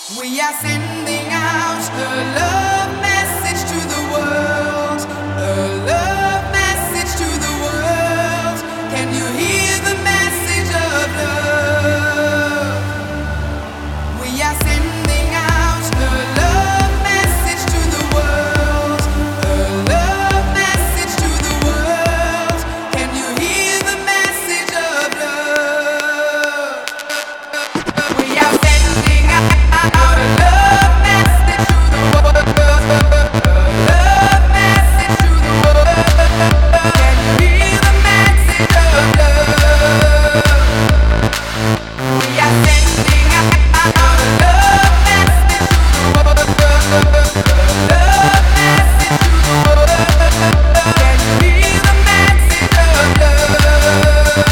We are sending out a love message to the world, a love message to the world. Can you hear the message of love? We are sending out a love message to the world, a love message to the world. Can you hear the message of love? We are sending out a love message to the world, love message to the world. Can you hear the message of love? We are sending out a love message to the world, love message to the world. Can you hear the message of love?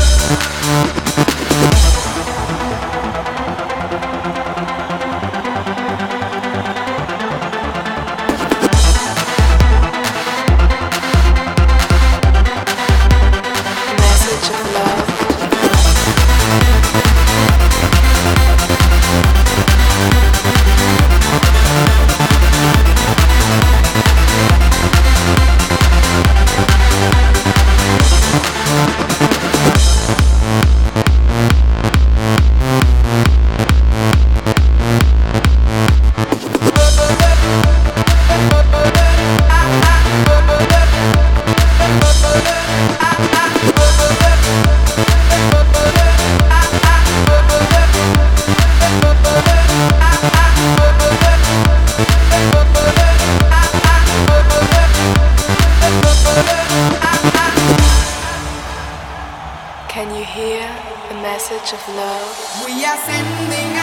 Message of love. Can you hear the message of love? We are sending